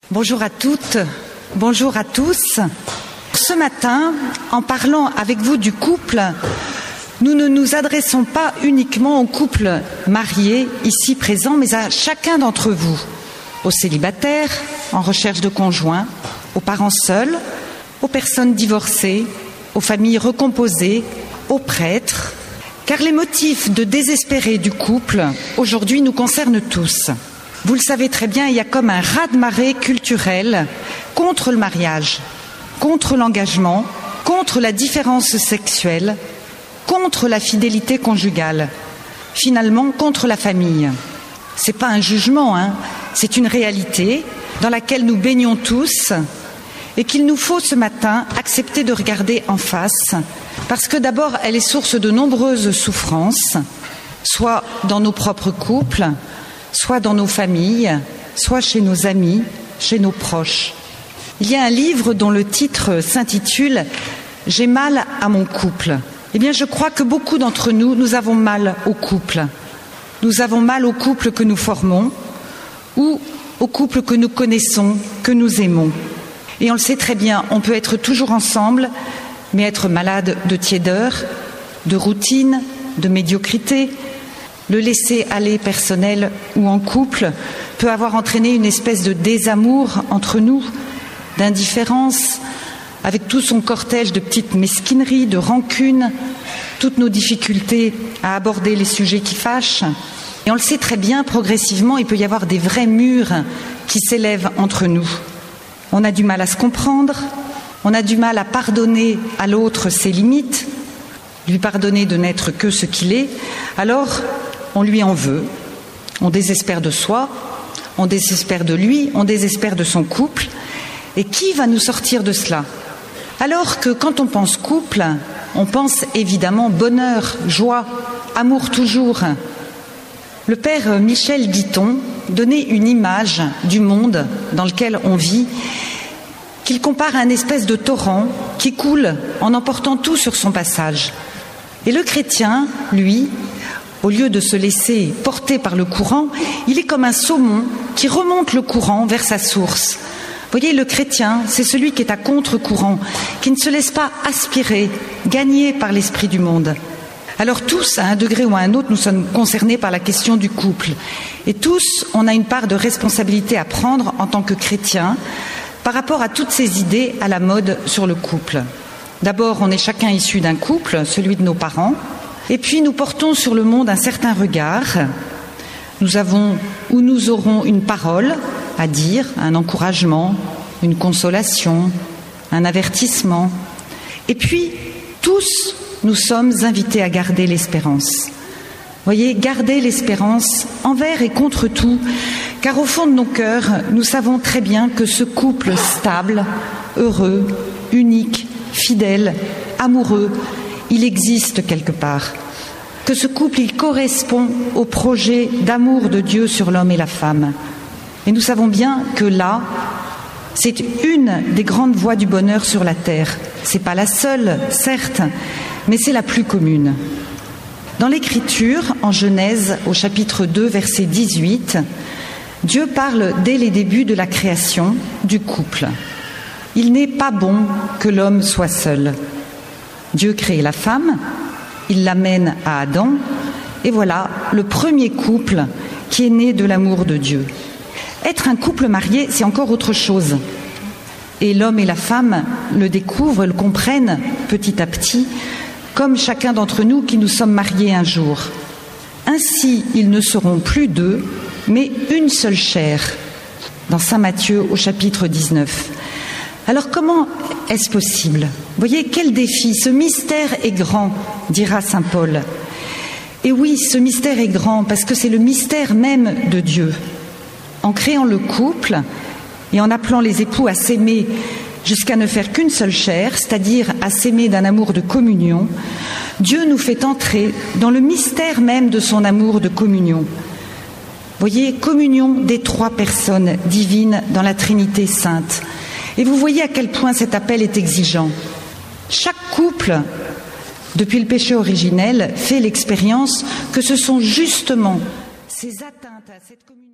Bonjour à toutes, bonjour à tous. Ce matin, en parlant avec vous du couple, nous ne nous adressons pas uniquement aux couples mariés ici présents, mais à chacun d'entre vous, aux célibataires, en recherche de conjoint, aux parents seuls, aux personnes divorcées, aux familles recomposées, aux prêtres, car les motifs de désespérer du couple aujourd'hui nous concernent tous. Vous le savez très bien, il y a comme un raz-de-marée culturel contre le mariage, contre l'engagement, contre la différence sexuelle, contre la fidélité conjugale, finalement contre la famille. Ce n'est pas un jugement, c'est une réalité dans laquelle nous baignons tous et qu'il nous faut ce matin accepter de regarder en face, parce que d'abord elle est source de nombreuses souffrances, soit dans nos propres couples, soit dans nos familles, soit chez nos amis, chez nos proches. Il y a un livre dont le titre s'intitule « J'ai mal à mon couple ». Eh bien, je crois que beaucoup d'entre nous, nous avons mal au couple. Nous avons mal au couple que nous formons ou au couple que nous connaissons, que nous aimons. Et on le sait très bien, on peut être toujours ensemble, mais être malade de tiédeur, de routine, de médiocrité. Le laisser-aller personnel ou en couple peut avoir entraîné une espèce de désamour entre nous, d'indifférence, avec tout son cortège de petites mesquineries, de rancunes, toutes nos difficultés à aborder les sujets qui fâchent. Et on le sait très bien, progressivement, il peut y avoir des vrais murs qui s'élèvent entre nous. On a du mal à se comprendre, on a du mal à pardonner à l'autre ses limites, lui pardonner de n'être que ce qu'il est, alors on lui en veut, on désespère de soi, on désespère de lui, on désespère de son couple. Et qui va nous sortir de cela? Alors que quand on pense couple, on pense évidemment bonheur, joie, amour toujours. Le père Michel Guiton donnait une image du monde dans lequel on vit, qu'il compare à une espèce de torrent qui coule en emportant tout sur son passage. Et le chrétien, lui, au lieu de se laisser porter par le courant, il est comme un saumon qui remonte le courant vers sa source. Vous voyez, le chrétien, c'est celui qui est à contre-courant, qui ne se laisse pas aspirer, gagner par l'esprit du monde. Alors tous, à un degré ou à un autre, nous sommes concernés par la question du couple. Et tous, on a une part de responsabilité à prendre en tant que chrétiens par rapport à toutes ces idées à la mode sur le couple. D'abord, on est chacun issu d'un couple, celui de nos parents. Et puis nous portons sur le monde un certain regard. Nous avons ou nous aurons une parole à dire, un encouragement, une consolation, un avertissement. Et puis tous, nous sommes invités à garder l'espérance. Voyez, garder l'espérance envers et contre tout, car au fond de nos cœurs, nous savons très bien que ce couple stable, heureux, unique, fidèle, amoureux, il existe quelque part, que ce couple, il correspond au projet d'amour de Dieu sur l'homme et la femme. Et nous savons bien que là, c'est une des grandes voies du bonheur sur la terre. Ce n'est pas la seule, certes, mais c'est la plus commune. Dans l'Écriture, en Genèse, au chapitre 2, verset 18, Dieu parle dès les débuts de la création du couple. Il n'est pas bon que l'homme soit seul. Dieu crée la femme, il l'amène à Adam, et voilà le premier couple qui est né de l'amour de Dieu. Être un couple marié, c'est encore autre chose. Et l'homme et la femme le découvrent, le comprennent petit à petit, comme chacun d'entre nous qui nous sommes mariés un jour. Ainsi, ils ne seront plus deux, mais une seule chair, dans Saint Matthieu au chapitre 19. Alors comment est-ce possible? Vous voyez, quel défi! Ce mystère est grand, dira saint Paul. Et oui, ce mystère est grand parce que c'est le mystère même de Dieu. En créant le couple et en appelant les époux à s'aimer jusqu'à ne faire qu'une seule chair, c'est-à-dire à s'aimer d'un amour de communion, Dieu nous fait entrer dans le mystère même de son amour de communion. Vous voyez, communion des trois personnes divines dans la Trinité sainte. Et vous voyez à quel point cet appel est exigeant. Chaque couple, depuis le péché originel, fait l'expérience que ce sont justement ces atteintes à cette communion